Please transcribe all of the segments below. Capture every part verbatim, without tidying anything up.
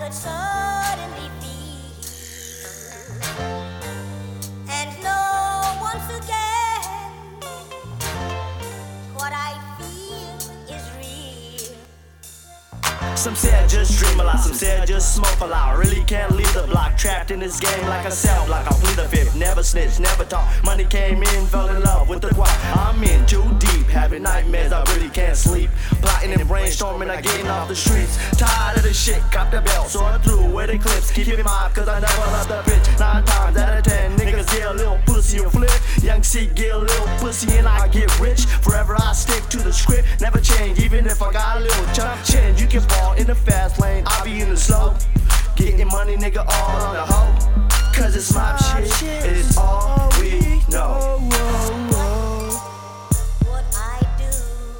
could suddenly feel, and know once again what I feel is real. Some say I just dream a lot, some say I just smoke a lot. Really can't leave the block, trapped in this game like a cell block. I plead the fifth, never snitch, never talk. Money came in, fell in love with the guap. I'm in too deep, having nightmares, I really can't sleep. Plotting and brainstorming, I getting off the streets. Tired of this shit, cop the belt, so I threw away the clips. Keep in mind, cause I never left the bitch. Nine times out of ten, niggas get a little pussy or flip. Young C get a little pussy and I get rich. Forever I stick to the script, never change, even if I got a little chump change. You can fall in the fast lane, I be in the slow. Getting money, nigga, all on the hoe. Cause it's my shit, it is all we know. What I do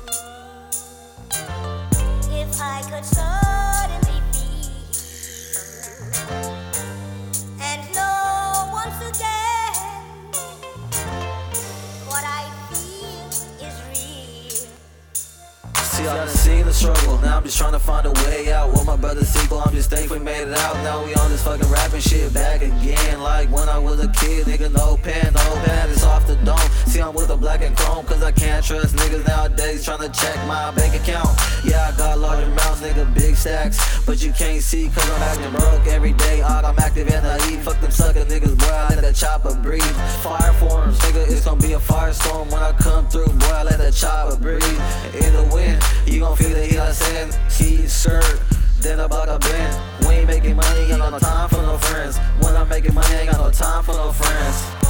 if I could suddenly feel, and know once again what I feel is real. See, I done seen the struggle, now I'm just trying to find a way out. With my brother's sequel, I'm just thankful we made it out. Now we on this fucking rapping shit back again. Like when I was a kid, nigga, no pen, no pad, it's off the dome. See, I'm with a black and chrome, cause I can't trust niggas nowadays trying to check my bank account. Yeah, I got large amounts, nigga, big stacks, but you can't see cause I'm acting broke every day. I'm active and I eat, fuck them sucker niggas, boy, I let that chopper breathe. Fire forms, nigga, it's gonna be a firestorm when I come through, boy, I let that chopper breathe. In the wind, you gon' feel the heat I said, see, shirt, then I block a bend. We ain't making money, ain't got no time for no friends. When I'm making money, ain't got no time for no friends.